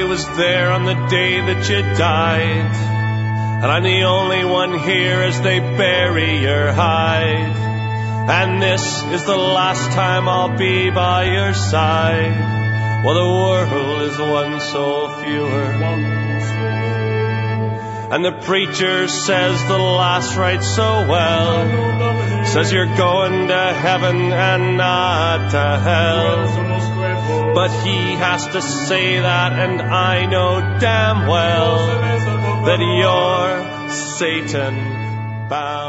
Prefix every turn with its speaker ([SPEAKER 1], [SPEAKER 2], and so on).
[SPEAKER 1] was there on the day that you died, and I'm the only one here as they bury your hide. And this is the last time I'll be by your side, while the world is one soul fewer. And the preacher says the last right so well, says you're going to heaven and not to hell. But he has to say that, and I know damn well that you're Satan bound.